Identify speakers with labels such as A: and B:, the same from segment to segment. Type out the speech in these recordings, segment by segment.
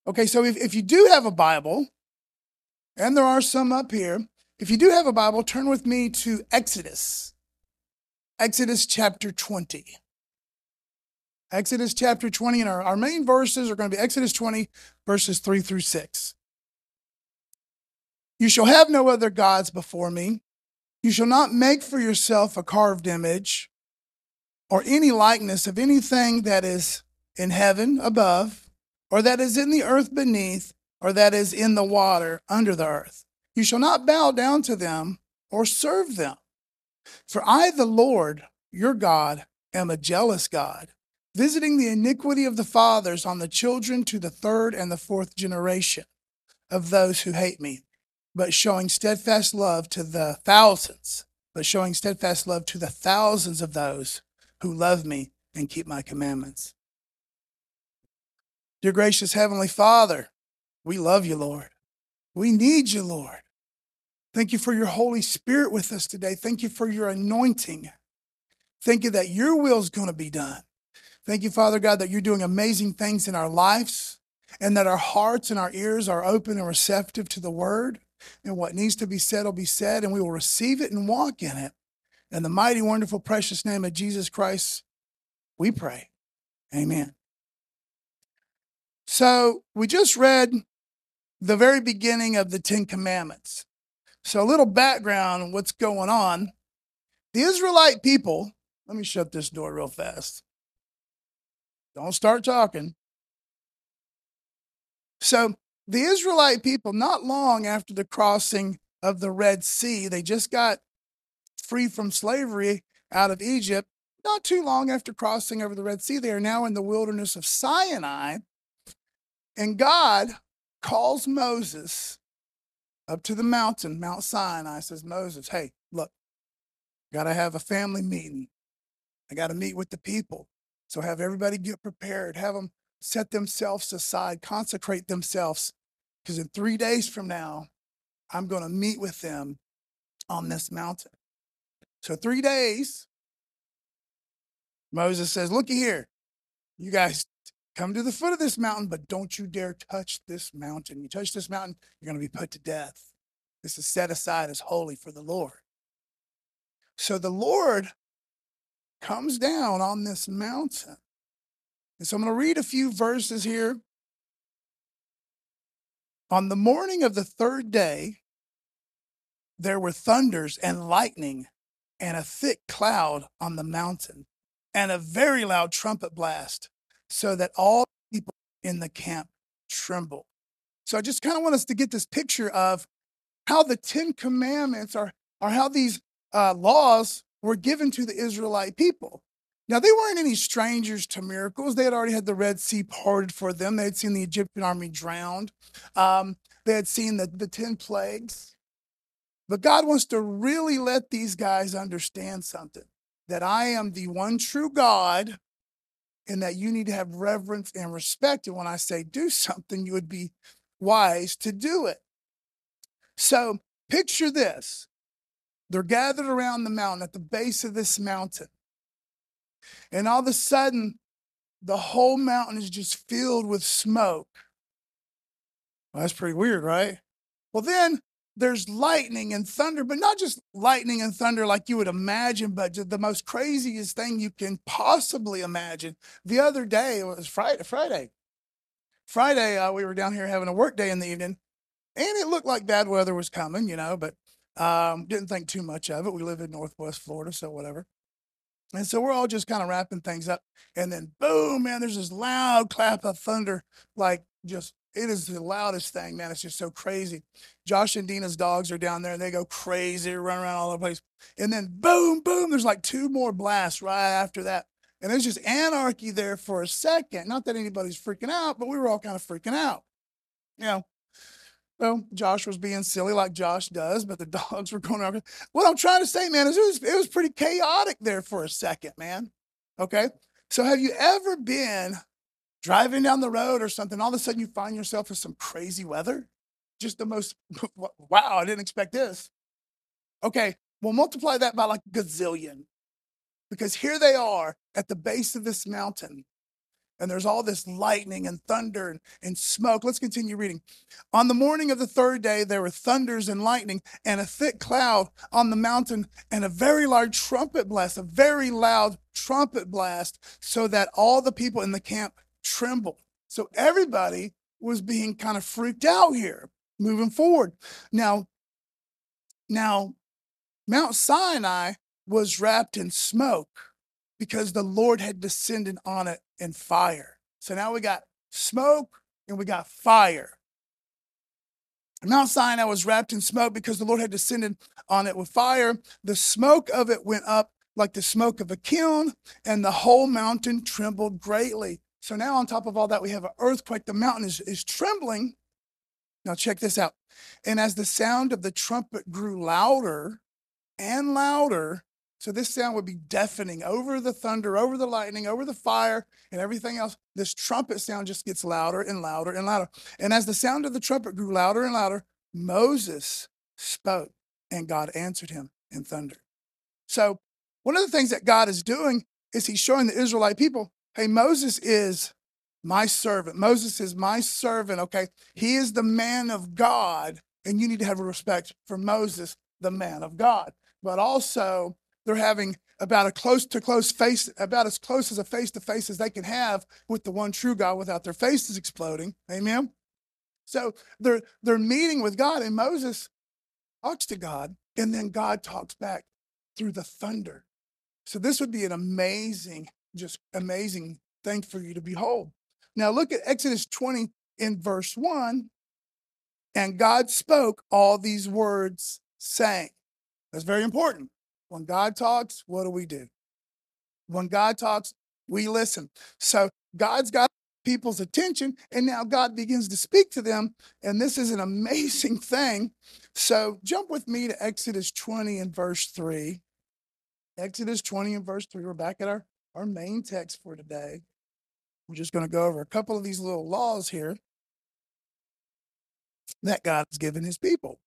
A: Okay, so if you do have a Bible, and there are some up here, if you do have a Bible, turn with me to Exodus. Exodus chapter 20. Exodus chapter 20, and our main verses are going to be Exodus 20, verses 3 through 6. You shall have no other gods before me. You shall not make for yourself a carved image or any likeness of anything that is in heaven above, or that is in the earth beneath, or that is in the water under the earth. You shall not bow down to them or serve them. For I, the Lord, your God, am a jealous God, visiting the iniquity of the fathers on the children to the third and the fourth generation of those who hate me, but showing steadfast love to the thousands, of those who love me and keep my commandments. Dear gracious Heavenly Father, we love you, Lord. We need you, Lord. Thank you for your Holy Spirit with us today. Thank you for your anointing. Thank you that your will is going to be done. Thank you, Father God, that you're doing amazing things in our lives and that our hearts and our ears are open and receptive to the word. And what needs to be said will be said, and we will receive it and walk in it. In the mighty, wonderful, precious name of Jesus Christ, we pray. Amen. So we just read the very beginning of the Ten Commandments. So a little background on what's going on. The Israelite people, let me shut this door real fast. Don't start talking. So the Israelite people, not long after the crossing of the Red Sea, they just got free from slavery out of Egypt. Not too long after crossing over the Red Sea, they are now in the wilderness of Sinai. And God calls Moses up to the mountain, Mount Sinai, says, Moses, hey, look, got to have a family meeting. I got to meet with the people. So have everybody get prepared, have them set themselves aside, consecrate themselves, because in 3 days from now, I'm going to meet with them on this mountain. So 3 days, Moses says, looky here, you guys come to the foot of this mountain, but don't you dare touch this mountain. You touch this mountain, you're going to be put to death. This is set aside as holy for the Lord. So the Lord comes down on this mountain. And so I'm going to read a few verses here. On the morning of the third day, there were thunders and lightning and a thick cloud on the mountain and a very loud trumpet blast, so that all people in the camp trembled. So I just kind of want us to get this picture of how the Ten Commandments are how these laws were given to the Israelite people. Now, they weren't any strangers to miracles. They had already had the Red Sea parted for them. They had seen the Egyptian army drowned. They had seen the 10 plagues. But God wants to really let these guys understand something, that I am the one true God and that you need to have reverence and respect. And when I say do something, you would be wise to do it. So picture this. They're gathered around the mountain at the base of this mountain. And all of a sudden, the whole mountain is just filled with smoke. Well, that's pretty weird, right? Well, then there's lightning and thunder, but not just lightning and thunder like you would imagine, but just the most craziest thing you can possibly imagine. The other day, it was Friday, we were down here having a work day in the evening, and it looked like bad weather was coming, but didn't think too much of it. We live in Northwest Florida, so whatever. And so we're all just kind of wrapping things up. And then boom, man, there's this loud clap of thunder, like just, it is the loudest thing, man. It's just so crazy. Josh and Dina's dogs are down there and they go crazy, run around all over the place. And then boom, boom, there's like 2 more blasts right after that. And there's just anarchy there for a second. Not that anybody's freaking out, but we were all kind of freaking out. Well, Josh was being silly like Josh does, but the dogs were going around. What I'm trying to say, man, is it was pretty chaotic there for a second, man. Okay? So have you ever been driving down the road or something, all of a sudden you find yourself in some crazy weather? Just the most, wow, I didn't expect this. Okay, well, multiply that by like a gazillion. Because here they are at the base of this mountain. And there's all this lightning and thunder and smoke. Let's continue reading. On the morning of the third day, there were thunders and lightning and a thick cloud on the mountain and a very large trumpet blast, a very loud trumpet blast, so that all the people in the camp trembled. So everybody was being kind of freaked out here, moving forward. Now, Mount Sinai was wrapped in smoke because the Lord had descended on it in fire. So now we got smoke and we got fire. Mount Sinai was wrapped in smoke because the Lord had descended on it with fire. The smoke of it went up like the smoke of a kiln, and the whole mountain trembled greatly. So now on top of all that, we have an earthquake. The mountain is trembling. Now check this out. And as the sound of the trumpet grew louder and louder, so this sound would be deafening over the thunder, over the lightning, over the fire, and everything else. This trumpet sound just gets louder and louder and louder. And as the sound of the trumpet grew louder and louder, Moses spoke, and God answered him in thunder. So one of the things that God is doing is he's showing the Israelite people, hey, Moses is my servant. Moses is my servant, okay? He is the man of God, and you need to have a respect for Moses, the man of God. But also, they're having about as close as a face-to-face as they can have with the one true God without their faces exploding. Amen? So they're meeting with God, and Moses talks to God, and then God talks back through the thunder. So this would be an amazing, just amazing thing for you to behold. Now look at Exodus 20 in verse 1. And God spoke all these words, saying. That's very important. When God talks, what do? When God talks, we listen. So God's got people's attention, and now God begins to speak to them, and this is an amazing thing. So jump with me to Exodus 20 and verse 3. Exodus 20 and verse 3. We're back at our main text for today. We're just going to go over a couple of these little laws here that God has given his people.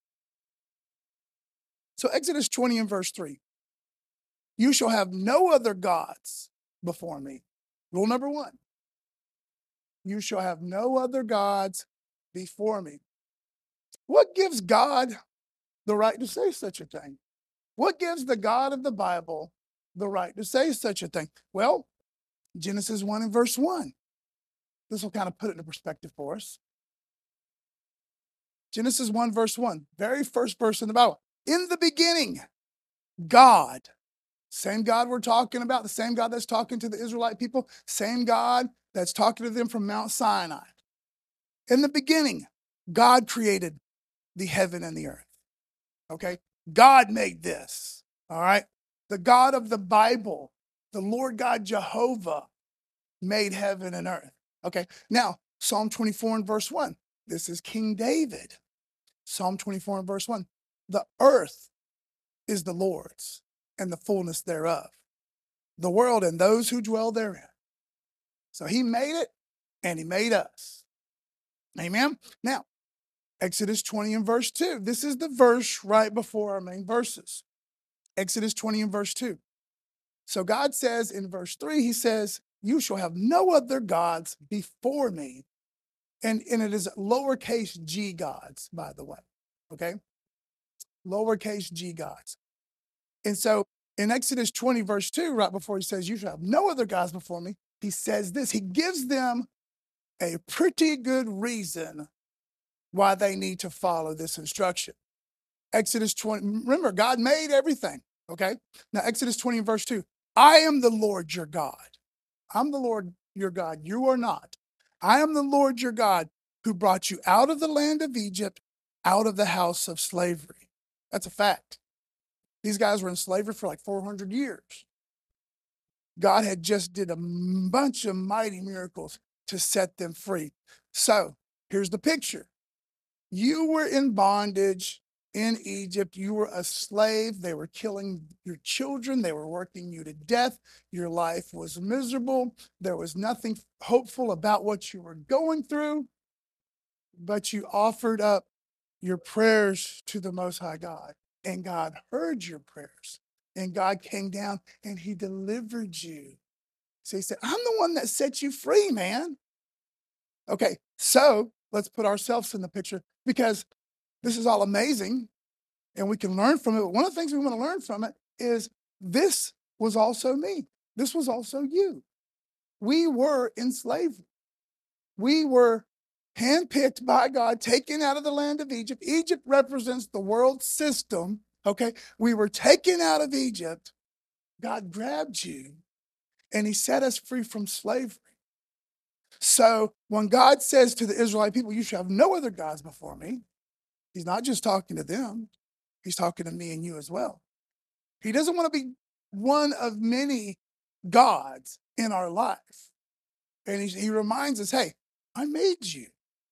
A: So Exodus 20 and verse 3. You shall have no other gods before me. Rule number 1. You shall have no other gods before me. What gives God the right to say such a thing? What gives the God of the Bible the right to say such a thing? Well, Genesis 1 and verse 1. This will kind of put it into perspective for us. Genesis 1 verse 1, very first verse in the Bible. In the beginning, God, same God we're talking about, the same God that's talking to the Israelite people, same God that's talking to them from Mount Sinai. In the beginning, God created the heaven and the earth. Okay? God made this. All right? The God of the Bible, the Lord God Jehovah, made heaven and earth. Okay? Now, Psalm 24 and verse 1. This is King David. Psalm 24 and verse 1. The earth is the Lord's and the fullness thereof, the world and those who dwell therein. So he made it and he made us. Amen? Now, Exodus 20 and verse 2. This is the verse right before our main verses. Exodus 20 and verse 2. So God says in verse 3, he says, you shall have no other gods before me. And it is lowercase g gods, by the way. Okay? Lowercase g gods. And so in Exodus 20, verse 2, right before he says, you shall have no other gods before me, he says this. He gives them a pretty good reason why they need to follow this instruction. Exodus 20, remember, God made everything, okay? Now, Exodus 20, verse 2, I am the Lord your God. I'm the Lord your God. You are not. I am the Lord your God who brought you out of the land of Egypt, out of the house of slavery. That's a fact. These guys were in slavery for like 400 years. God had just did a bunch of mighty miracles to set them free. So here's the picture. You were in bondage in Egypt. You were a slave. They were killing your children. They were working you to death. Your life was miserable. There was nothing hopeful about what you were going through, but you offered up your prayers to the Most High God, and God heard your prayers, and God came down and he delivered you, So he said, I'm the one that set you free, man. Okay, so let's put ourselves in the picture because this is all amazing and we can learn from it. But one of the things we want to learn from it is this was also me. This was also you. We were in slavery. We were handpicked by God, taken out of the land of Egypt. Egypt represents the world system. Okay, we were taken out of Egypt. God grabbed you and he set us free from slavery. So when God says to the Israelite people, you shall have no other gods before me, he's not just talking to them, he's talking to me and you as well. He doesn't want to be one of many gods in our life. And he reminds us, hey, I made you.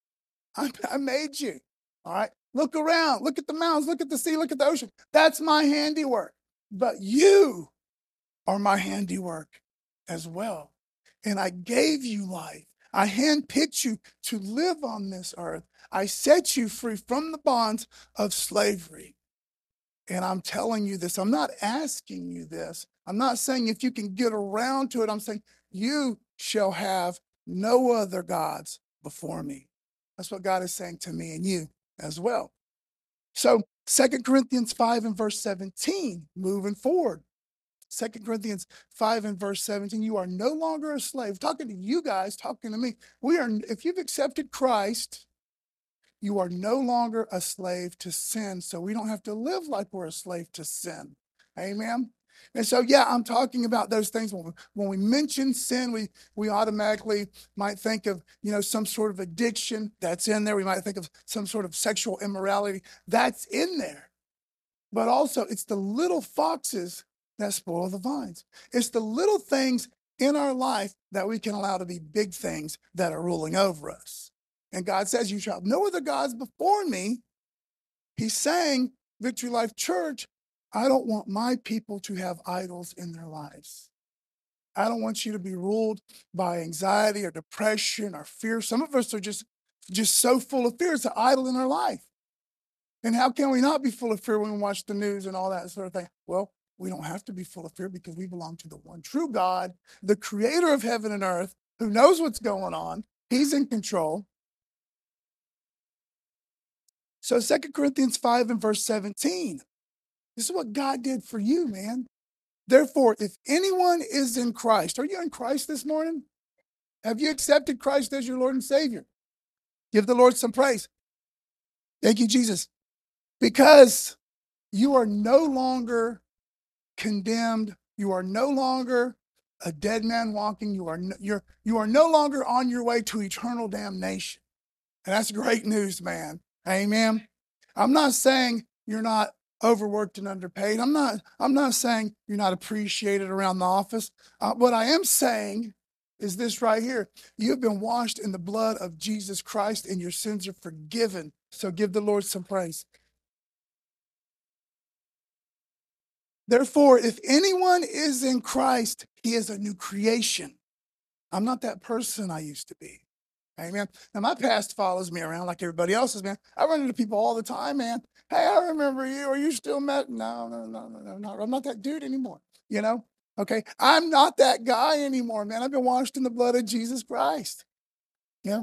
A: I made you. All right. Look around. Look at the mountains. Look at the sea. Look at the ocean. That's my handiwork. But you are my handiwork as well. And I gave you life. I handpicked you to live on this earth. I set you free from the bonds of slavery. And I'm telling you this. I'm not asking you this. I'm not saying if you can get around to it. I'm saying you shall have no other gods before me. That's what God is saying to me and you as well. So 2 Corinthians 5 and verse 17, moving forward. 2 Corinthians 5 and verse 17, you are no longer a slave. Talking to you guys, talking to me. If you've accepted Christ, you are no longer a slave to sin. So we don't have to live like we're a slave to sin. Amen. And so, yeah, I'm talking about those things. When we mention sin, we automatically might think of, some sort of addiction that's in there. We might think of some sort of sexual immorality that's in there. But also, it's the little foxes that spoil the vines. It's the little things in our life that we can allow to be big things that are ruling over us. And God says, you shall have no other gods before me. He's saying, Victory Life Church, I don't want my people to have idols in their lives. I don't want you to be ruled by anxiety or depression or fear. Some of us are just so full of fear. It's an idol in our life. And how can we not be full of fear when we watch the news and all that sort of thing? Well, we don't have to be full of fear because we belong to the one true God, the creator of heaven and earth, who knows what's going on. He's in control. So 2 Corinthians 5 and verse 17, this is what God did for you, man. Therefore, if anyone is in Christ, are you in Christ this morning? Have you accepted Christ as your Lord and Savior? Give the Lord some praise. Thank you, Jesus. Because you are no longer condemned. You are no longer a dead man walking. You are no longer on your way to eternal damnation. And that's great news, man. Amen. I'm not saying you're not overworked and underpaid. I'm not saying you're not appreciated around the office. What I am saying is this right here. You've been washed in the blood of Jesus Christ and your sins are forgiven. So give the Lord some praise. Therefore, if anyone is in Christ, he is a new creation. I'm not that person I used to be. Amen. Now, my past follows me around like everybody else's, man. I run into people all the time, man. Hey, I remember you. Are you still met? No. I'm not that dude anymore, Okay. I'm not that guy anymore, man. I've been washed in the blood of Jesus Christ. Yeah.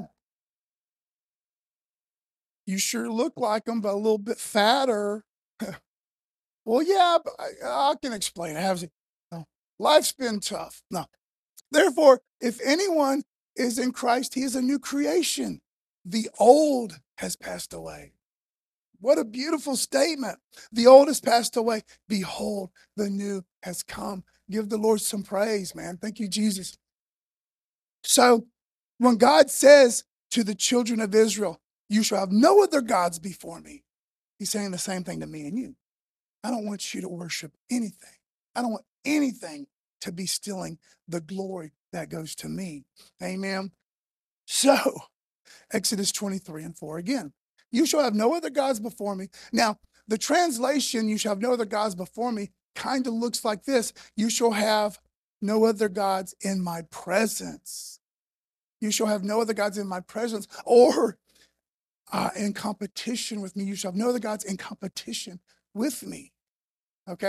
A: You sure look like him, but a little bit fatter. Well, yeah, but I can explain it. Life's been tough. No. Therefore, if anyone is in Christ, he is a new creation. The old has passed away. What a beautiful statement. The old has passed away. Behold, the new has come. Give the Lord some praise, man. Thank you, Jesus. So when God says to the children of Israel, you shall have no other gods before me, he's saying the same thing to me and you. I don't want you to worship anything. I don't want anything to be stealing the glory that goes to me. Amen. So, Exodus 23 and 4 again. You shall have no other gods before me. Now, the translation, you shall have no other gods before me, kind of looks like this. You shall have no other gods in my presence. You shall have no other gods in my presence or in competition with me. You shall have no other gods in competition with me. Okay?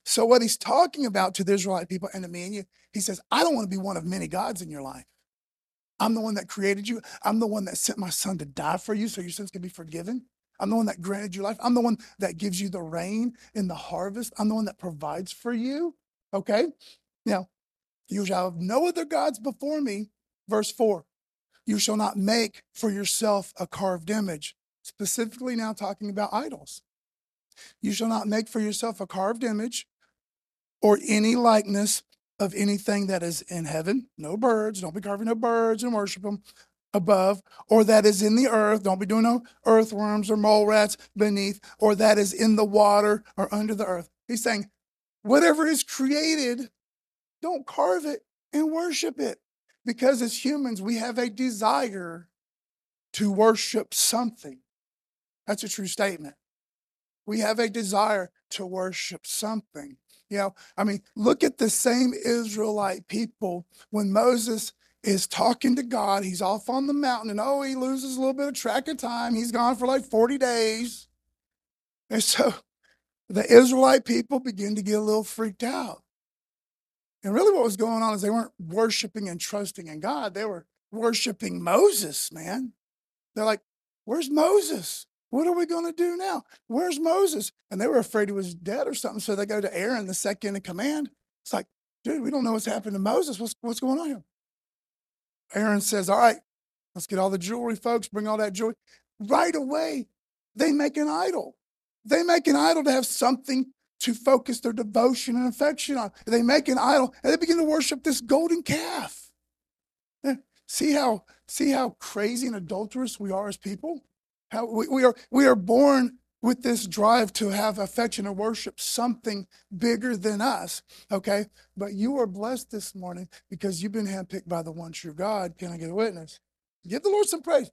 A: So what he's talking about to the Israelite people and to me and you, he says, I don't want to be one of many gods in your life. I'm the one that created you. I'm the one that sent my son to die for you so your sins can be forgiven. I'm the one that granted you life. I'm the one that gives you the rain in the harvest. I'm the one that provides for you. Okay? Now, you shall have no other gods before me. Verse 4, you shall not make for yourself a carved image. Specifically now talking about idols. You shall not make for yourself a carved image or any likeness of anything that is in heaven. No birds. Don't be carving no birds and worship them above, or that is in the earth. Don't be doing no earthworms or mole rats beneath, or that is in the water or under the earth. He's saying, whatever is created, don't carve it and worship it. Because as humans, we have a desire to worship something. That's a true statement. We have a desire to worship something. You know, I mean, look at the same Israelite people when Moses is talking to God. He's off on the mountain and he loses a little bit of track of time. He's gone for like 40 days. And so the Israelite people begin to get a little freaked out. And really what was going on is they weren't worshiping and trusting in God. They were worshiping Moses, man. They're like, where's Moses? What are we going to do now? Where's Moses? And they were afraid he was dead or something. So they go to Aaron, the second in command. It's like, dude, we don't know what's happened to Moses. What's going on here? Aaron says, all right, let's get all the jewelry, folks. Bring all that jewelry. Right away, they make an idol. They make an idol to have something to focus their devotion and affection on. They make an idol and they begin to worship this golden calf. See how crazy and adulterous we are as people? How we are born with this drive to have affection and worship something bigger than us, okay? But you are blessed this morning because you've been handpicked by the one true God. Can I get a witness? Give the Lord some praise.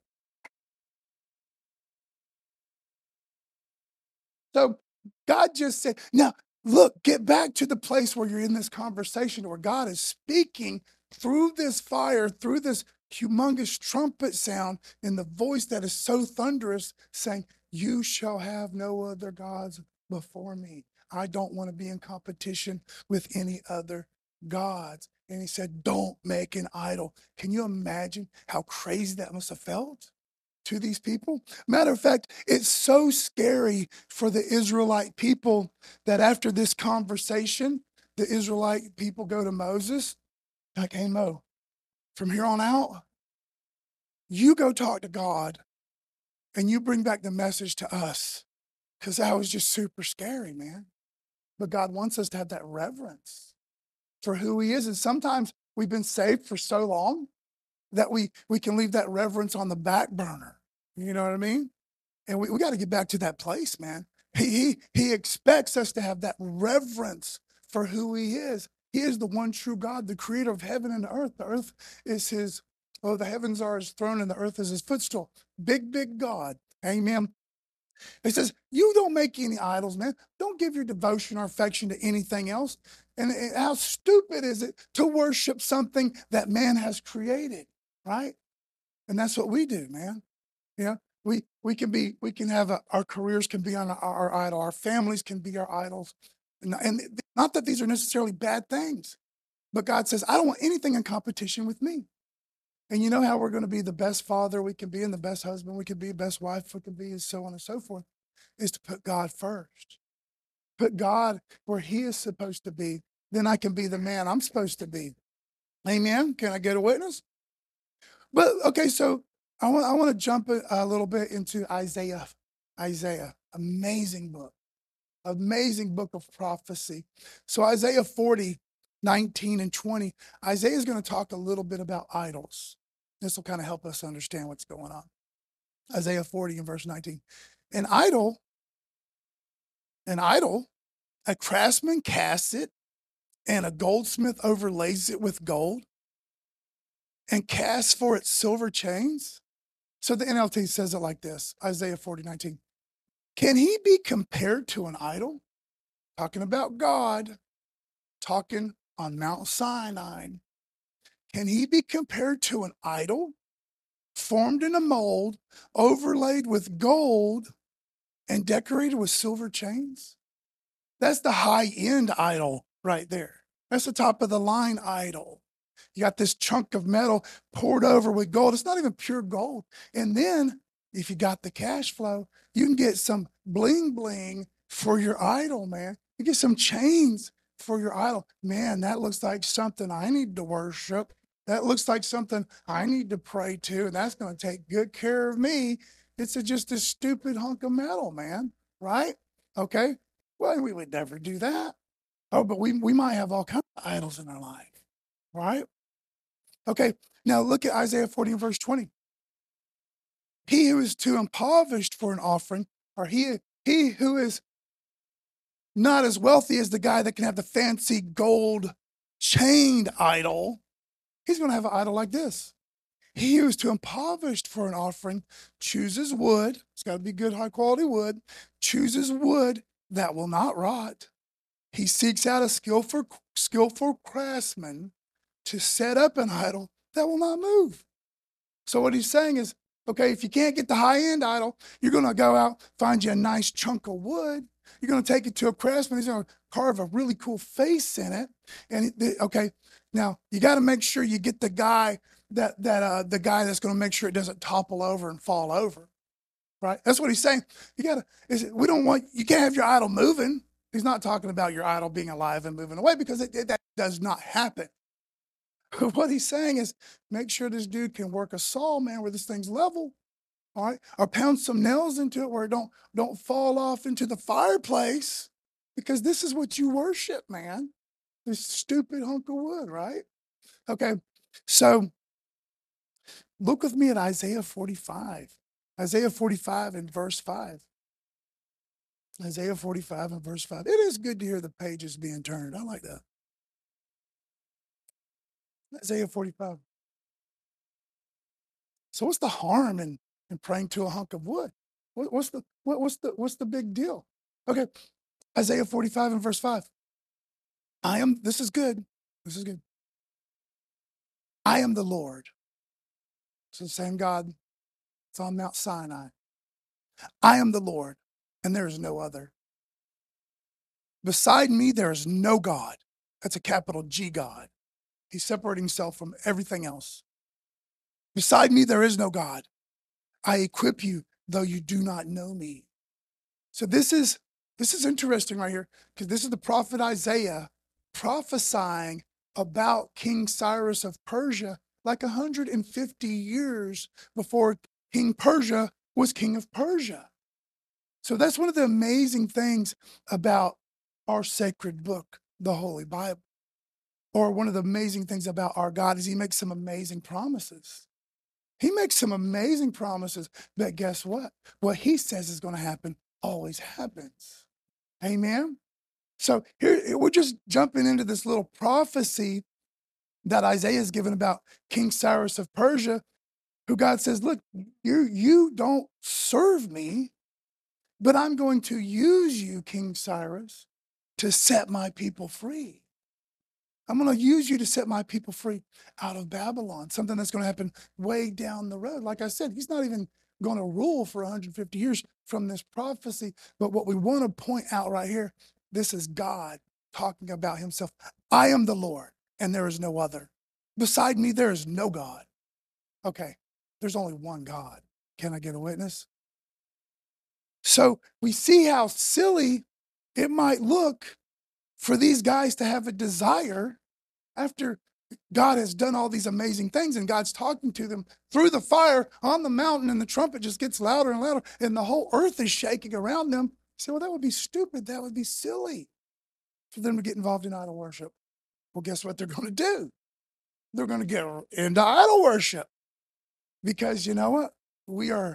A: So God just said, now look, get back to the place where you're in this conversation where God is speaking through this fire, through this humongous trumpet sound in the voice that is so thunderous, saying, you shall have no other gods before me. I don't want to be in competition with any other gods. And he said, don't make an idol. Can you imagine how crazy that must have felt to these people? Matter of fact, it's so scary for the Israelite people that after this conversation, the Israelite people go to Moses, like, hey, Mo, from here on out, you go talk to God and you bring back the message to us. Because that was just super scary, man. But God wants us to have that reverence for who he is. And sometimes we've been saved for so long that we can leave that reverence on the back burner. You know what I mean? And we got to get back to that place, man. He expects us to have that reverence for who he is. He is the one true God, the creator of heaven and earth. The earth is his, the heavens are his throne and the earth is his footstool. Big, big God. Amen. He says, you don't make any idols, man. Don't give your devotion or affection to anything else. And how stupid is it to worship something that man has created, right? And that's what we do, man. You know, we can have our careers can be on our idol. Our families can be our idols. And not that these are necessarily bad things, but God says, I don't want anything in competition with me. And you know how we're going to be the best father we can be and the best husband we can be, best wife we can be, and so on and so forth, is to put God first. Put God where he is supposed to be. Then I can be the man I'm supposed to be. Amen? Can I get a witness? But, okay, so I want to jump a little bit into Isaiah. Isaiah, amazing book of prophecy. So Isaiah 40, 19 and 20, Isaiah is going to talk a little bit about idols. This will kind of help us understand what's going on. Isaiah 40 and verse 19. An idol, a craftsman casts it, and a goldsmith overlays it with gold and casts for it silver chains. So the NLT says it like this, Isaiah 40, 19. Can he be compared to an idol? Talking about God, talking on Mount Sinai. Can he be compared to an idol formed in a mold, overlaid with gold, and decorated with silver chains? That's the high-end idol right there. That's the top of the line idol. You got this chunk of metal poured over with gold. It's not even pure gold. And then if you got the cash flow, you can get some bling bling for your idol, man. You get some chains for your idol. Man, that looks like something I need to worship. That looks like something I need to pray to, and that's going to take good care of me. It's just a stupid hunk of metal, man. Right? Okay. Well, we would never do that. Oh, but we might have all kinds of idols in our life. Right? Okay. Now look at Isaiah 40 and verse 20. He who is too impoverished for an offering, or he who is not as wealthy as the guy that can have the fancy gold chained idol, he's going to have an idol like this. He who is too impoverished for an offering chooses wood. It's got to be good, high quality wood. Chooses wood that will not rot. He seeks out a skillful craftsman to set up an idol that will not move. So what he's saying is, okay, if you can't get the high-end idol, you're going to go out, find you a nice chunk of wood. You're going to take it to a craftsman. He's going to carve a really cool face in it. And okay, now you got to make sure you get the guy the guy that's going to make sure it doesn't topple over and fall over. Right? That's what he's saying. You can't have your idol moving. He's not talking about your idol being alive and moving away, because that does not happen. What he's saying is, make sure this dude can work a saw, man, where this thing's level, all right? Or pound some nails into it where it don't fall off into the fireplace, because this is what you worship, man. This stupid hunk of wood, right? Okay, so look with me at Isaiah 45. Isaiah 45 and verse 5. Isaiah 45 and verse 5. It is good to hear the pages being turned. I like that. Isaiah 45. So what's the harm in praying to a hunk of wood? What's the big deal? Okay, Isaiah 45 and verse 5. This is good. This is good. I am the Lord. It's the same God. It's on Mount Sinai. I am the Lord, and there is no other. Beside me, there is no God. That's a capital G God. He's separating himself from everything else. Beside me, there is no God. I equip you, though you do not know me. So this is interesting right here, because this is the prophet Isaiah prophesying about King Cyrus of Persia, like 150 years before King Persia was king of Persia. So that's one of the amazing things about our sacred book, the Holy Bible. Or one of the amazing things about our God is he makes some amazing promises. He makes some amazing promises, but guess what? What he says is going to happen always happens. Amen? So here, we're just jumping into this little prophecy that Isaiah is given about King Cyrus of Persia, who God says, look, you don't serve me, but I'm going to use you, King Cyrus, to set my people free. I'm going to use you to set my people free out of Babylon, something that's going to happen way down the road. Like I said, he's not even going to rule for 150 years from this prophecy. But what we want to point out right here, this is God talking about himself. I am the Lord, and there is no other. Beside me, there is no God. Okay, there's only one God. Can I get a witness? So we see how silly it might look for these guys to have a desire after God has done all these amazing things and God's talking to them through the fire on the mountain, and the trumpet just gets louder and louder and the whole earth is shaking around them. So, well, that would be stupid. That would be silly for them to get involved in idol worship. Well, guess what they're going to do? They're going to get into idol worship, because you know what? We are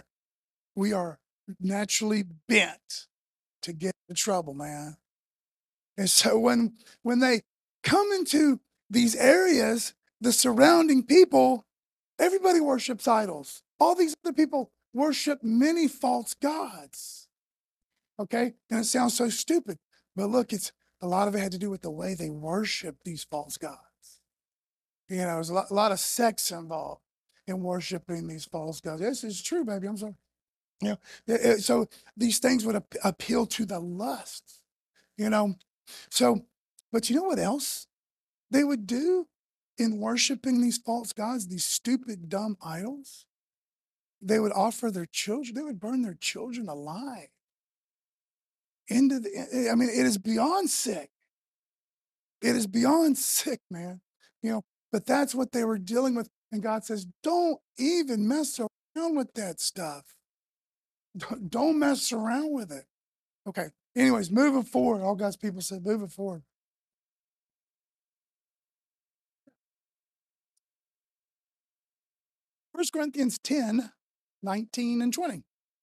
A: naturally bent to get into trouble, man. And so when they come into these areas, the surrounding people, everybody worships idols. All these other people worship many false gods. Okay? And it sounds so stupid. But look, a lot of it had to do with the way they worship these false gods. You know, there's a lot of sex involved in worshiping these false gods. This is true, baby. I'm sorry. You know, so these things would appeal to the lusts. you know? So, but you know what else they would do in worshiping these false gods, these stupid, dumb idols? They would offer their children, they would burn their children alive into the, I mean, it is beyond sick. It is beyond sick, man. You know, but that's what they were dealing with. And God says, don't even mess around with that stuff. Don't mess around with it. Okay. Anyways, moving forward, all God's people said, moving forward. 1 Corinthians 10, 19 and 20.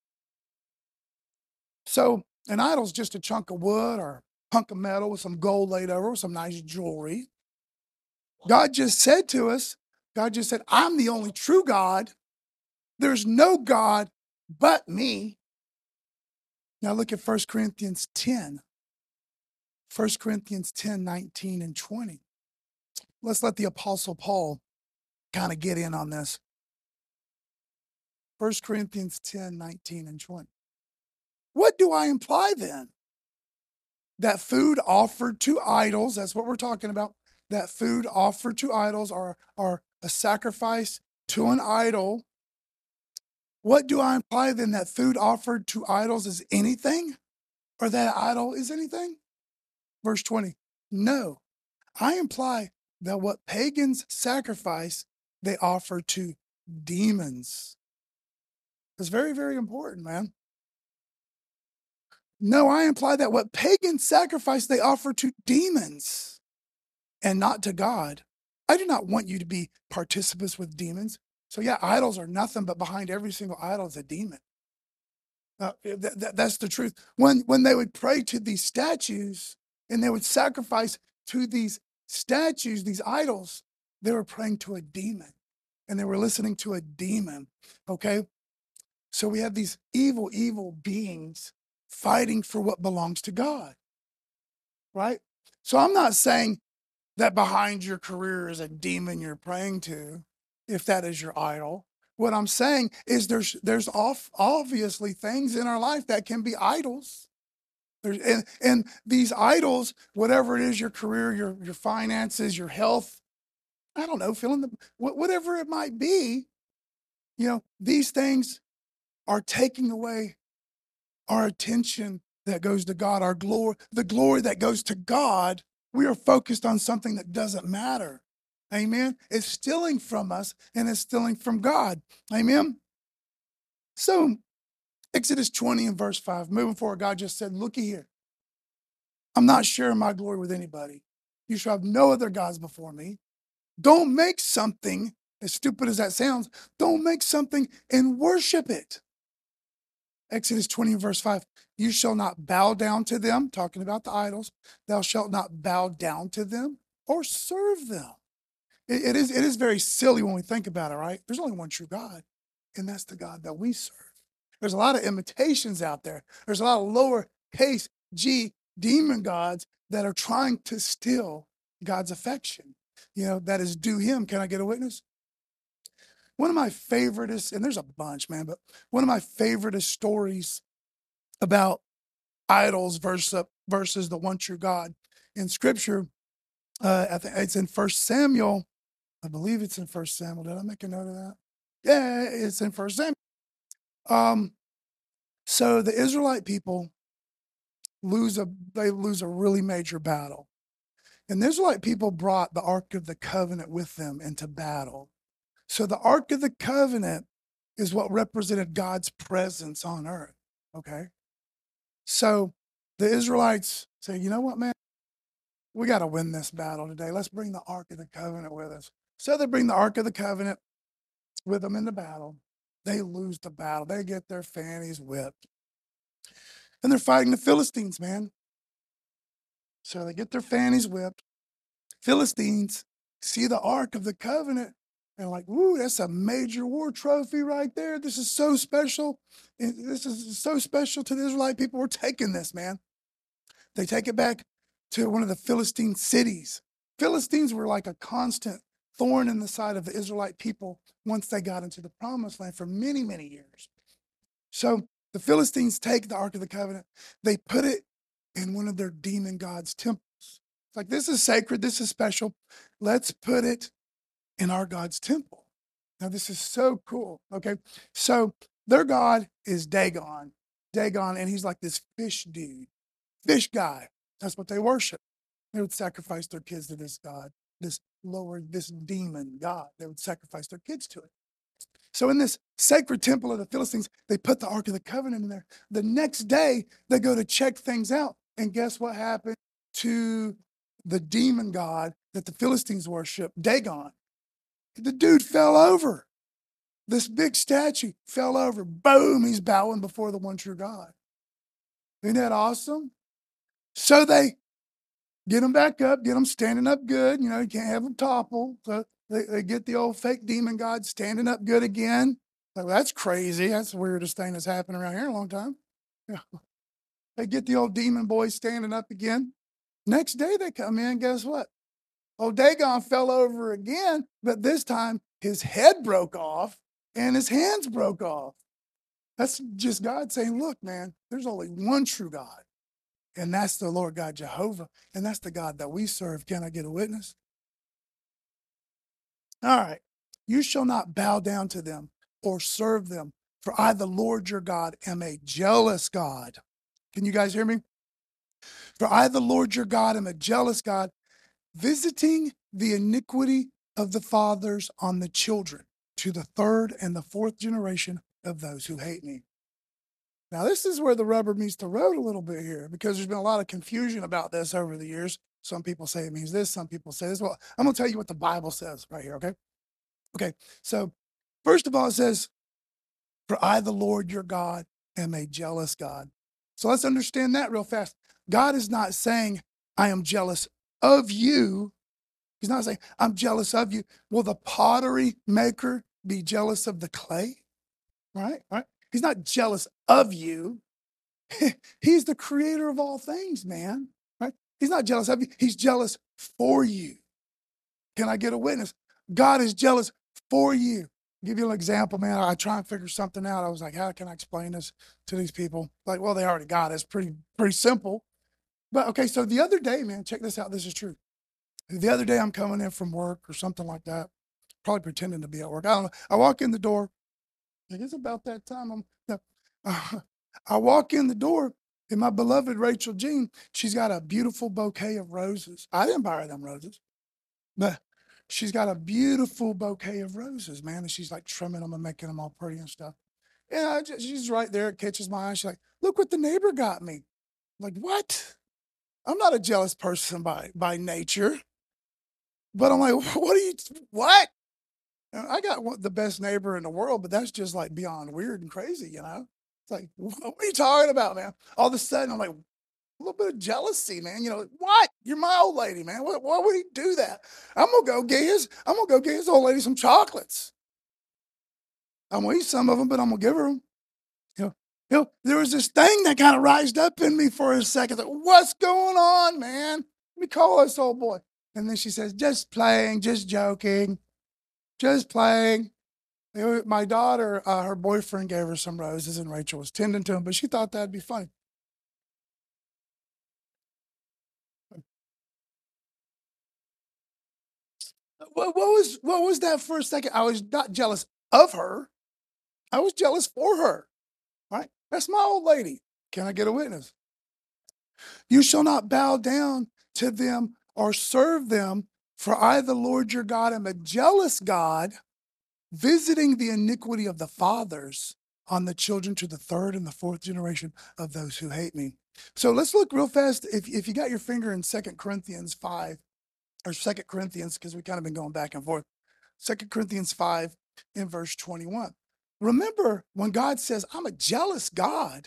A: So an idol's just a chunk of wood or a hunk of metal with some gold laid over with some nice jewelry. God just said to us, God just said, I'm the only true God. There's no God but me. Now look at 1 Corinthians 10. 1 Corinthians 10, 19 and 20. Let's let the Apostle Paul kind of get in on this. 1 Corinthians 10, 19 and 20. What do I imply then? That food offered to idols, that's what we're talking about, that food offered to idols are a sacrifice to an idol. What do I imply then? That food offered to idols is anything? Or that idol is anything? Verse 20. No, I imply that what pagans sacrifice, they offer to demons. It's very, very important, man. No, I imply that what pagans sacrifice, they offer to demons and not to God. I do not want you to be participants with demons. So yeah, idols are nothing, but behind every single idol is a demon. That's the truth. When they would pray to these statues and they would sacrifice to these statues, these idols, they were praying to a demon and they were listening to a demon. Okay. So we have these evil, evil beings fighting for what belongs to God. Right. So I'm not saying that behind your career is a demon you're praying to, if that is your idol. What I'm saying is there's obviously things in our life that can be idols. And these idols, whatever it is, your career, your finances, your health, I don't know, whatever it might be, these things are taking away our attention that goes to God, our glory, the glory that goes to God. We are focused on something that doesn't matter. Amen. It's stealing from us and it's stealing from God. Amen. So Exodus 20 and verse 5, moving forward, God just said, looky here. I'm not sharing my glory with anybody. You shall have no other gods before me. Don't make something, as stupid as that sounds, don't make something and worship it. Exodus 20 and verse 5, you shall not bow down to them, talking about the idols. Thou shalt not bow down to them or serve them. It is very silly when we think about it, right? There's only one true God, and that's the God that we serve. There's a lot of imitations out there. There's a lot of lowercase g demon gods that are trying to steal God's affection, that is due him. Can I get a witness? One of my favoriteest, and there's a bunch, man, but one of my favoriteest stories about idols versus the one true God in Scripture, I think it's in 1 Samuel. I believe it's in 1 Samuel. Did I make a note of that? Yeah, it's in 1 Samuel. So the Israelite people lose a really major battle. And the Israelite people brought the Ark of the Covenant with them into battle. So the Ark of the Covenant is what represented God's presence on earth. Okay. So the Israelites say, you know what, man? We got to win this battle today. Let's bring the Ark of the Covenant with us. So they bring the Ark of the Covenant with them in the battle. They lose the battle. They get their fannies whipped. And they're fighting the Philistines, man. So they get their fannies whipped. Philistines see the Ark of the Covenant and like, woo, that's a major war trophy right there. This is so special. This is so special to the Israelite people. We're taking this, man. They take it back to one of the Philistine cities. Philistines were like a constant thorn in the side of the Israelite people once they got into the promised land for many, many years. So the Philistines take the Ark of the Covenant. They put it in one of their demon gods' temples. It's like, this is sacred, this is special. Let's put it in our God's temple. Now, this is so cool. Okay. So their God is Dagon. Dagon, and he's like this fish dude, fish guy. That's what they worship. They would sacrifice their kids to this God, this demon God. They would sacrifice their kids to it. So in this sacred temple of the Philistines, they put the Ark of the Covenant in there. The next day, they go to check things out. And guess what happened to the demon god that the Philistines worship, Dagon? The dude fell over. This big statue fell over. Boom, he's bowing before the one true God. Isn't that awesome? So they get him back up, get him standing up good. You know, you can't have him topple. So they get the old fake demon god standing up good again. Like, well, that's crazy. That's the weirdest thing that's happened around here in a long time. Yeah. They get the old demon boy standing up again. Next day they come in, guess what? Old Dagon fell over again, but this time his head broke off and his hands broke off. That's just God saying, look, man, there's only one true God, and that's the Lord God Jehovah, and that's the God that we serve. Can I get a witness? All right. You shall not bow down to them or serve them, for I, the Lord your God, am a jealous God. Can you guys hear me? For I, the Lord your God, am a jealous God, visiting the iniquity of the fathers on the children to the third and the fourth generation of those who hate me. Now, this is where the rubber meets the road a little bit here, because there's been a lot of confusion about this over the years. Some people say it means this, some people say this. Well, I'm going to tell you what the Bible says right here, okay? Okay, so first of all, it says, for I, the Lord your God, am a jealous God. So let's understand that real fast. God is not saying, I am jealous of you. He's not saying, I'm jealous of you. Will the pottery maker be jealous of the clay? Right? Right? He's not jealous of you. He's the creator of all things, man. Right? He's not jealous of you. He's jealous for you. Can I get a witness? God is jealous for you. I'll give you an example, man. I try and figure something out. I was like, how can I explain this to these people? Like, well, they already got it. It's pretty simple. But okay, so the other day, man, check this out. This is true. The other day, I'm coming in from work or something like that, probably pretending to be at work. I don't know. I walk in the door. I guess about that time, I walk in the door, and my beloved Rachel Jean, she's got a beautiful bouquet of roses. I didn't buy her them roses, but she's got a beautiful bouquet of roses, man. And she's like trimming them and making them all pretty and stuff. And she's right there. It catches my eye. She's like, look what the neighbor got me. I'm like, what? I'm not a jealous person by nature. But I'm like, what? I got the best neighbor in the world, but that's just like beyond weird and crazy, you know? It's like, what are you talking about, man? All of a sudden, I'm like, a little bit of jealousy, man. You know, what? You're my old lady, man. Why would he do that? I'm gonna go get his old lady some chocolates. I'm gonna eat some of them, but I'm gonna give her them. There was this thing that kind of rised up in me for a second. Like, what's going on, man? Let me call this old boy. And then she says, just playing, just joking, just playing. My daughter, her boyfriend gave her some roses, and Rachel was tending to them, but she thought that'd be funny. What was that for a second? I was not jealous of her. I was jealous for her. Right? That's my old lady. Can I get a witness? You shall not bow down to them or serve them, for I, the Lord your God, am a jealous God, visiting the iniquity of the fathers on the children to the third and the fourth generation of those who hate me. So let's look real fast. If you got your finger in 2 Corinthians 5, or 2 Corinthians, because we've kind of been going back and forth. 2 Corinthians 5 in verse 21. Remember, when God says, I'm a jealous God,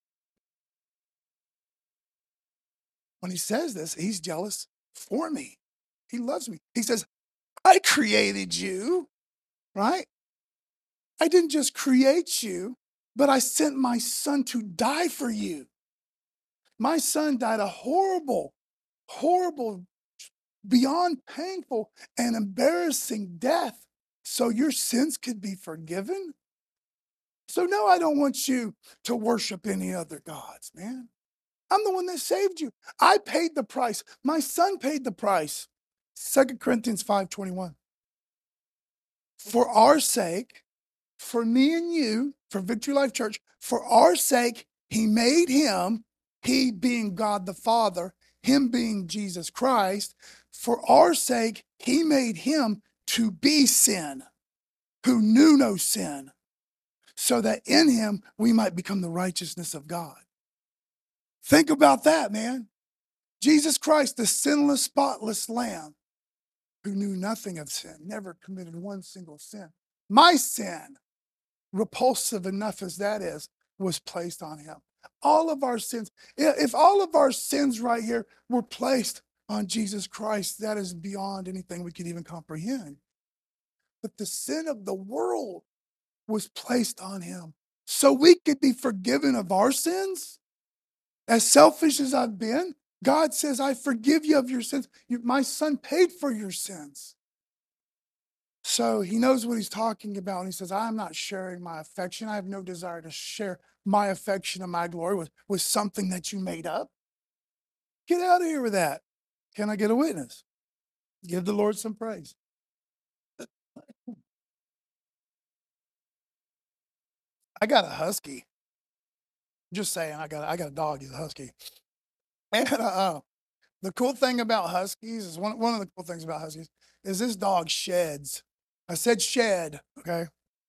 A: when he says this, he's jealous for me. He loves me. He says, I created you, right? I didn't just create you, but I sent my son to die for you. My son died a horrible, horrible, beyond painful and embarrassing death so your sins could be forgiven. So no, I don't want you to worship any other gods, man. I'm the one that saved you. I paid the price. My son paid the price. 2 Corinthians 5:21. For our sake, for me and you, for Victory Life Church, for our sake, he made him, he being God the Father, him being Jesus Christ, for our sake, he made him to be sin, who knew no sin, so that in him we might become the righteousness of God. Think about that, man. Jesus Christ, the sinless, spotless Lamb, who knew nothing of sin, never committed one single sin. My sin, repulsive enough as that is, was placed on him. All of our sins, if all of our sins right here were placed on Jesus Christ, that is beyond anything we could even comprehend. But the sin of the world was placed on him so we could be forgiven of our sins. As selfish as I've been, God says, I forgive you of your sins. My son paid for your sins. So he knows what he's talking about. And he says, I'm not sharing my affection. I have no desire to share my affection and my glory with something that you made up. Get out of here with that. Can I get a witness? Give the Lord some praise. I got a husky. Just saying, I got a dog. He's a husky. And the cool thing about huskies is one of the cool things about huskies is this dog sheds. I said shed, okay?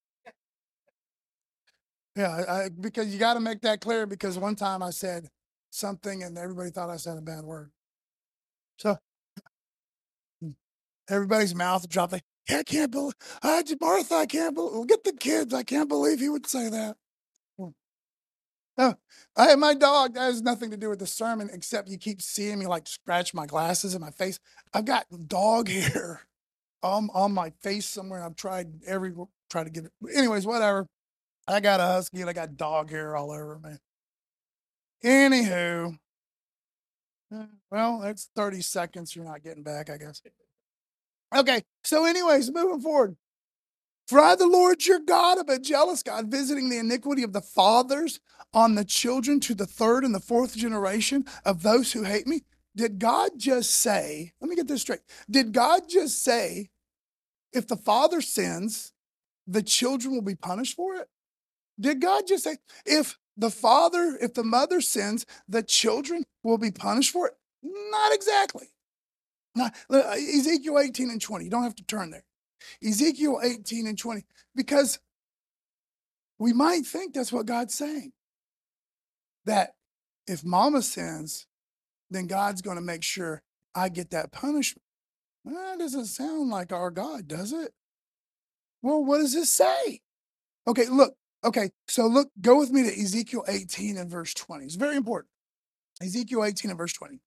A: Yeah, because you got to make that clear, because one time I said something and everybody thought I said a bad word. So everybody's mouth dropped. Like, I can't believe, Martha, I can't believe, get the kids. I can't believe he would say that. No, my dog, that has nothing to do with the sermon, except you keep seeing me like scratch my glasses and my face. I've got dog hair on my face somewhere. I've tried to get it. Anyways, whatever. I got a husky and I got dog hair all over, man. Anywho, well, that's 30 seconds you're not getting back, I guess. Okay, so anyways, moving forward. For I, the Lord your God, am a jealous God, visiting the iniquity of the fathers on the children to the third and the fourth generation of those who hate me. Did God just say, let me get this straight. Did God just say, if the father sins, the children will be punished for it? Did God just say, if the mother sins, the children will be punished for it? Not exactly. Ezekiel 18 and 20. You don't have to turn there. Ezekiel 18 and 20. Because we might think that's what God's saying. That if mama sins, then God's going to make sure I get that punishment. Well, that doesn't sound like our God, does it? Well, what does this say? Okay, look. Okay, so look, go with me to Ezekiel 18 and verse 20. It's very important. Ezekiel 18 and verse 20.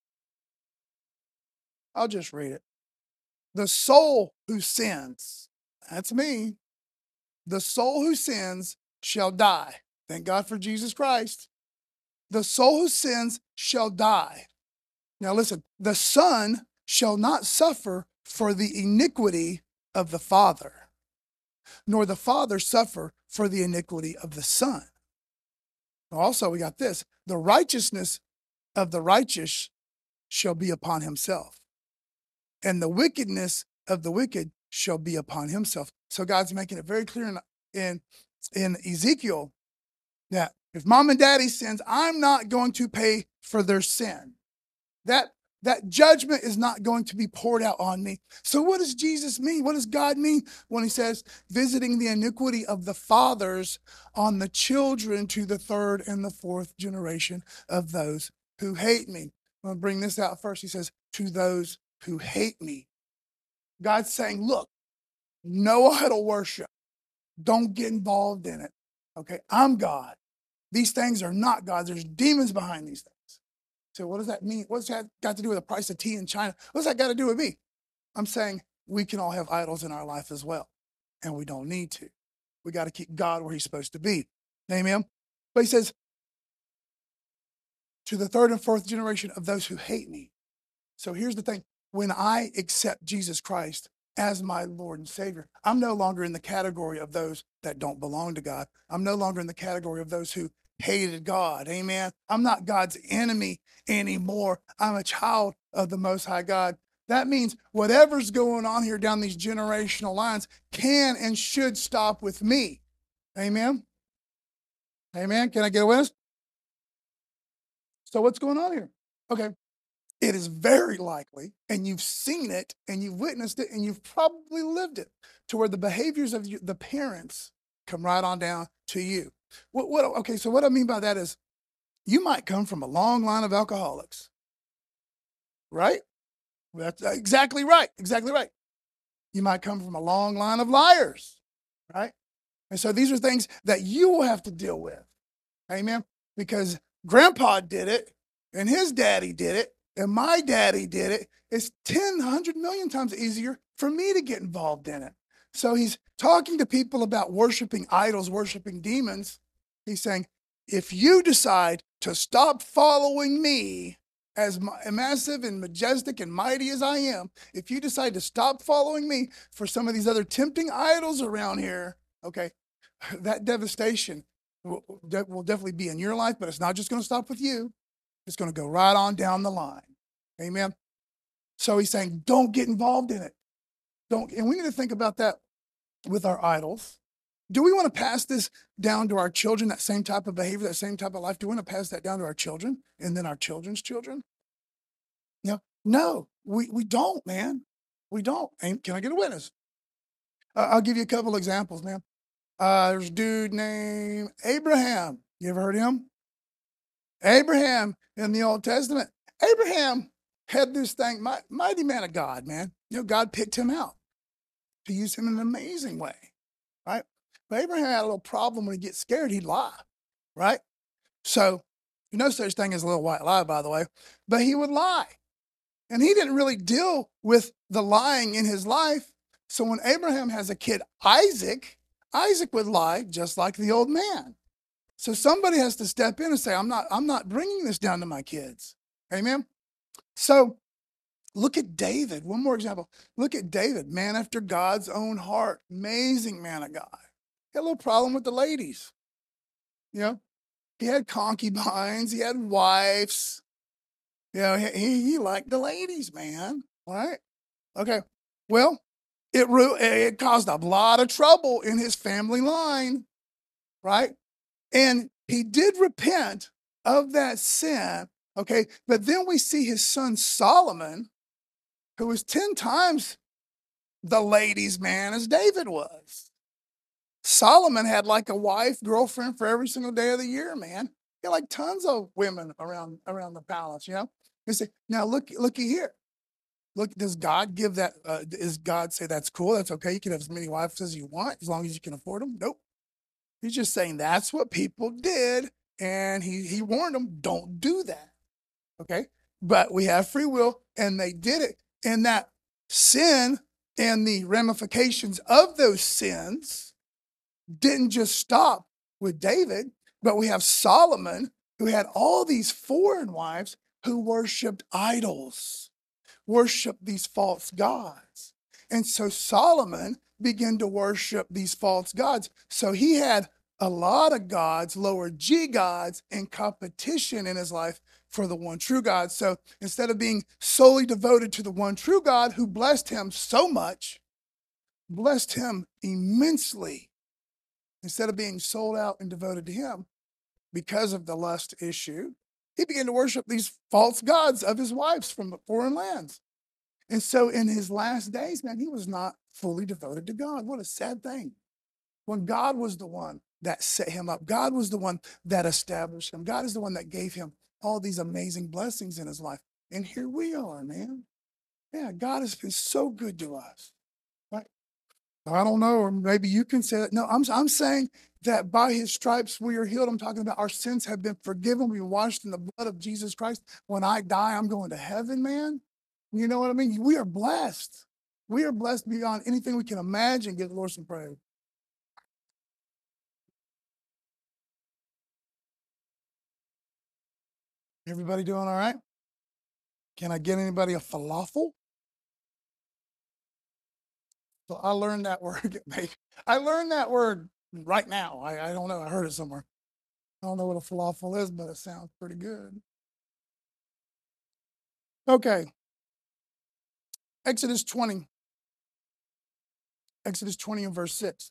A: I'll just read it. The soul who sins, that's me, the soul who sins shall die. Thank God for Jesus Christ. The soul who sins shall die. Now listen, the son shall not suffer for the iniquity of the father, nor the father suffer for the iniquity of the son. Also, we got this. The righteousness of the righteous shall be upon himself, and the wickedness of the wicked shall be upon himself. So God's making it very clear in Ezekiel that if mom and daddy sins, I'm not going to pay for their sin. That judgment is not going to be poured out on me. So what does Jesus mean? What does God mean when he says, visiting the iniquity of the fathers on the children to the third and the fourth generation of those who hate me? I'm going to bring this out first. He says, to those who hate me. God's saying, look, no idol worship. Don't get involved in it. Okay, I'm God. These things are not God. There's demons behind these things. So what does that mean? What's that got to do with the price of tea in China? What's that got to do with me? I'm saying we can all have idols in our life as well, and we don't need to. We got to keep God where he's supposed to be. Amen? But he says, to the third and fourth generation of those who hate me. So here's the thing. When I accept Jesus Christ as my Lord and Savior, I'm no longer in the category of those that don't belong to God. I'm no longer in the category of those who hated God. Amen. I'm not God's enemy anymore. I'm a child of the Most High God. That means whatever's going on here down these generational lines can and should stop with me. Amen. Amen. Can I get a witness? So what's going on here? Okay. It is very likely, and you've seen it, and you've witnessed it, and you've probably lived it, to where the behaviors of the parents come right on down to you. Okay, so what I mean by that is you might come from a long line of alcoholics, right? That's exactly right. Exactly right. You might come from a long line of liars, right? And so these are things that you will have to deal with. Amen. Because grandpa did it, and his daddy did it, and my daddy did it. It's 10, 100 million times easier for me to get involved in it. So he's talking to people about worshiping idols, worshiping demons. He's saying, if you decide to stop following me, as massive and majestic and mighty as I am, if you decide to stop following me for some of these other tempting idols around here, okay, that devastation will definitely be in your life, but it's not just going to stop with you. It's going to go right on down the line. Amen. So he's saying, don't get involved in it. Don't. And we need to think about that with our idols. Do we want to pass this down to our children, that same type of behavior, that same type of life? Do we want to pass that down to our children and then our children's children? No, we don't, man. We don't. And can I get a witness? I'll give you a couple examples, man. There's a dude named Abraham. You ever heard of him? Abraham in the Old Testament. Abraham had this thing, mighty man of God, man. God picked him out to use him in an amazing way, right? But Abraham had a little problem when he gets scared, he'd lie, right? So, no such thing as a little white lie, by the way, but he would lie. And he didn't really deal with the lying in his life. So when Abraham has a kid, Isaac would lie just like the old man. So somebody has to step in and say, I'm not bringing this down to my kids. Amen. So look at David. One more example. Look at David, man after God's own heart, amazing man of God. He had a little problem with the ladies. He had concubines, he had wives. He liked the ladies, man. Right? Okay. Well, it caused a lot of trouble in his family line, right? And he did repent of that sin, okay? But then we see his son Solomon, who was 10 times the ladies' man as David was. Solomon had like a wife, girlfriend for every single day of the year, man. He had like tons of women around the palace, You say, now looky here. Look, does God give that? Does God say that's cool? That's okay. You can have as many wives as you want, as long as you can afford them. Nope. He's just saying that's what people did, and he warned them, don't do that. Okay, but we have free will, and they did it. And that sin and the ramifications of those sins didn't just stop with David, but we have Solomon, who had all these foreign wives who worshiped idols, worshiped these false gods. And so Solomon began to worship these false gods. So he had a lot of gods, lower G gods, in competition in his life for the one true God. So instead of being solely devoted to the one true God who blessed him so much, blessed him immensely, instead of being sold out and devoted to him because of the lust issue, he began to worship these false gods of his wives from foreign lands. And so in his last days, man, he was not fully devoted to God. What a sad thing. When God was the one that set him up, God was the one that established him. God is the one that gave him all these amazing blessings in his life. And here we are, man. Yeah, God has been so good to us. Right? I don't know, or maybe you can say that. No, I'm saying that by his stripes we are healed. I'm talking about our sins have been forgiven. We washed in the blood of Jesus Christ. When I die, I'm going to heaven, man. You know what I mean? We are blessed. We are blessed beyond anything we can imagine. Give the Lord some praise. Everybody doing all right? Can I get anybody a falafel? So I learned that word. I learned that word right now. I don't know. I heard it somewhere. I don't know what a falafel is, but it sounds pretty good. Okay, Exodus 20. Exodus 20 and verse 6.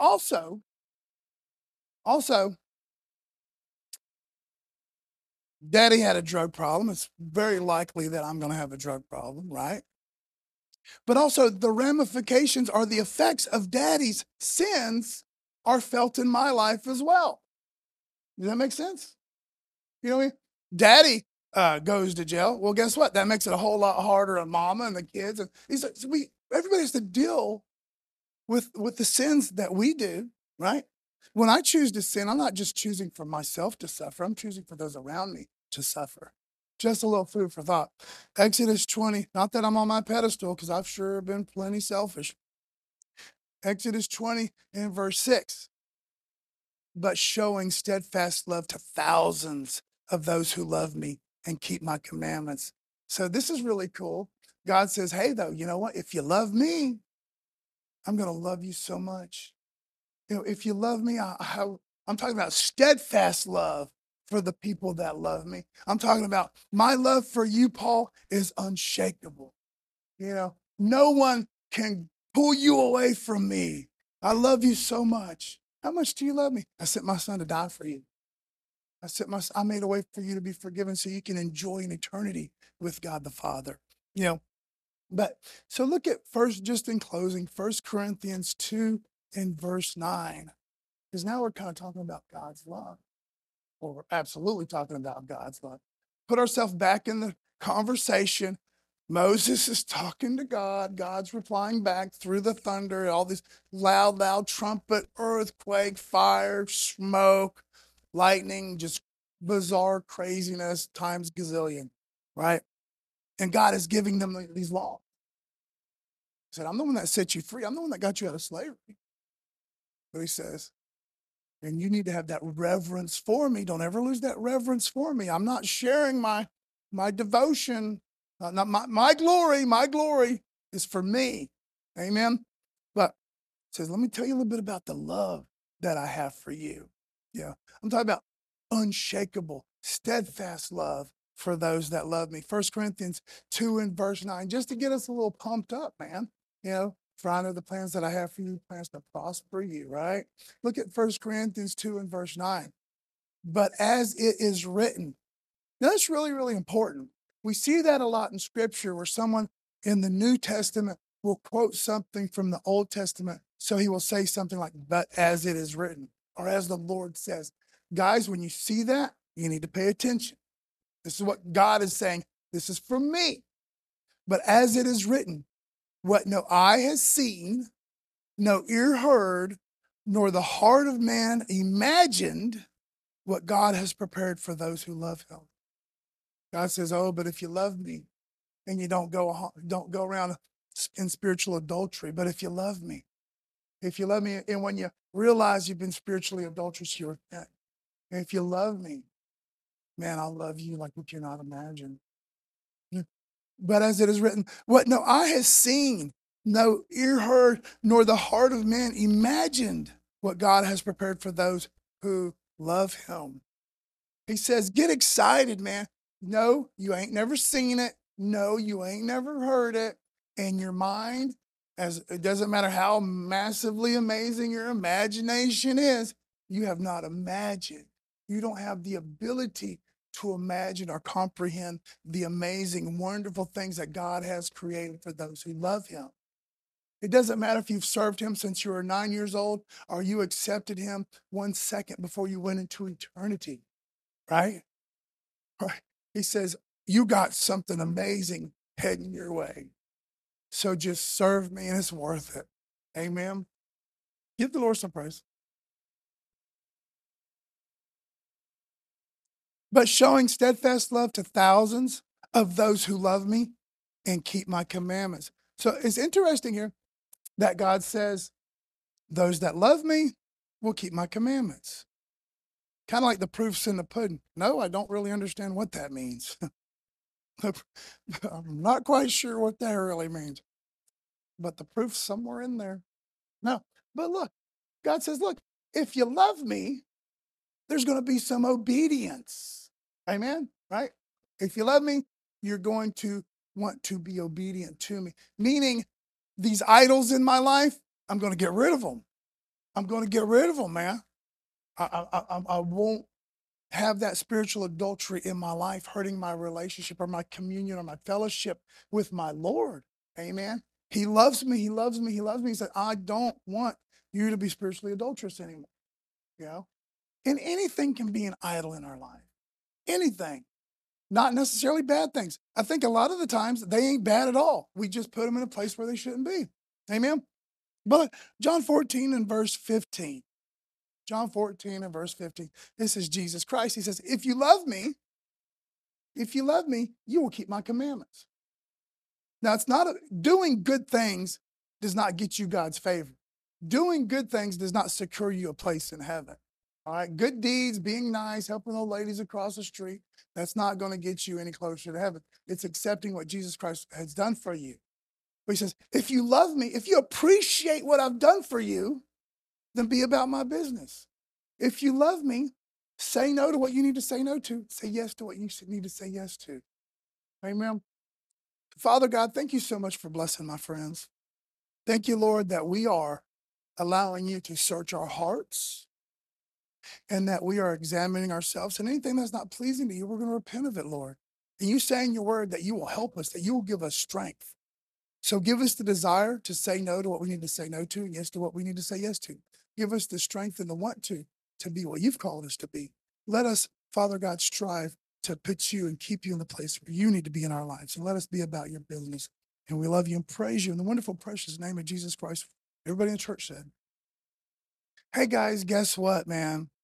A: Also, Daddy had a drug problem. It's very likely that I'm going to have a drug problem, right? But also, the ramifications or the effects of Daddy's sins are felt in my life as well. Does that make sense? You know what I mean? Daddy goes to jail. Well, guess what? That makes it a whole lot harder on Mama and the kids. And everybody has to deal with the sins that we do, right? When I choose to sin, I'm not just choosing for myself to suffer. I'm choosing for those around me to suffer. Just a little food for thought. Exodus 20, not that I'm on my pedestal, because I've sure been plenty selfish. Exodus 20 and verse 6. But showing steadfast love to thousands of those who love me and keep my commandments. So this is really cool. God says, hey, though, you know what? If you love me, I'm going to love you so much. If you love me, I'm talking about steadfast love for the people that love me. I'm talking about my love for you, Paul, is unshakable. No one can pull you away from me. I love you so much. How much do you love me? I sent my son to die for you. I made a way for you to be forgiven so you can enjoy an eternity with God the Father. But so look at first, just in closing, 1 Corinthians 2 and verse 9. Because now we're kind of talking about God's love. Well, we're absolutely talking about God's love. Put ourselves back in the conversation. Moses is talking to God. God's replying back through the thunder, all these loud trumpet, earthquake, fire, smoke, lightning, just bizarre craziness times gazillion, right? And God is giving them these laws. He said, I'm the one that set you free. I'm the one that got you out of slavery. But he says, and you need to have that reverence for me. Don't ever lose that reverence for me. I'm not sharing my devotion. Not my glory. My glory is for me. Amen. But it says, let me tell you a little bit about the love that I have for you. Yeah. I'm talking about unshakable, steadfast love for those that love me. 1 Corinthians 2 and verse 9, just to get us a little pumped up, man. For I know the plans that I have for you, plans to prosper you, right? Look at 1 Corinthians 2 and verse 9. But as it is written, now that's really, really important. We see that a lot in scripture where someone in the New Testament will quote something from the Old Testament. So he will say something like, but as it is written, or as the Lord says. Guys, when you see that, you need to pay attention. This is what God is saying. This is for me. But as it is written, what no eye has seen, no ear heard, nor the heart of man imagined, what God has prepared for those who love him. God says, oh, but if you love me and you don't go around in spiritual adultery, but if you love me, and when you realize you've been spiritually adulterous, you repent. And if you love me, man, I'll love you like you cannot imagine. But as it is written, what no eye has seen, no ear heard, nor the heart of man imagined what God has prepared for those who love him. He says, get excited, man. No, you ain't never seen it. No, you ain't never heard it. And your mind, as it doesn't matter how massively amazing your imagination is, you have not imagined. You don't have the ability to imagine or comprehend the amazing, wonderful things that God has created for those who love him. It doesn't matter if you've served him since you were 9 years old or you accepted him 1 second before you went into eternity, right? Right. He says, you got something amazing heading your way. So just serve me and it's worth it. Amen. Give the Lord some praise. But showing steadfast love to thousands of those who love me and keep my commandments. So it's interesting here that God says, those that love me will keep my commandments. Kind of like the proof's in the pudding. No, I don't really understand what that means. I'm not quite sure what that really means. But the proof's somewhere in there. No, but look, God says, look, if you love me, there's going to be some obedience. Amen. Right? If you love me, you're going to want to be obedient to me. Meaning, these idols in my life, I'm going to get rid of them. I'm going to get rid of them, man. I won't have that spiritual adultery in my life, hurting my relationship or my communion or my fellowship with my Lord. Amen. He loves me. He loves me. He loves me. He said, I don't want you to be spiritually adulterous anymore. You know, and anything can be an idol in our life. Anything, not necessarily bad things. I think a lot of the times they ain't bad at all. We just put them in a place where they shouldn't be. Amen. But John 14 and verse 15. John 14 and verse 15. This is Jesus Christ. He says, if you love me, you will keep my commandments. Now, it's not doing good things does not get you God's favor. Doing good things does not secure you a place in heaven. All right. Good deeds, being nice, helping old ladies across the street, that's not going to get you any closer to heaven. It's accepting what Jesus Christ has done for you. But he says, if you love me, if you appreciate what I've done for you, then be about my business. If you love me, say no to what you need to say no to. Say yes to what you need to say yes to. Amen. Father God, thank you so much for blessing my friends. Thank you, Lord, that we are allowing you to search our hearts and that we are examining ourselves. And anything that's not pleasing to you, we're going to repent of it, Lord. And you say in your word that you will help us, that you will give us strength. So give us the desire to say no to what we need to say no to and yes to what we need to say yes to. Give us the strength and the want to be what you've called us to be. Let us, Father God, strive to put you and keep you in the place where you need to be in our lives. And let us be about your business. And we love you and praise you in the wonderful, precious name of Jesus Christ. Everybody in church said, hey guys, guess what, man?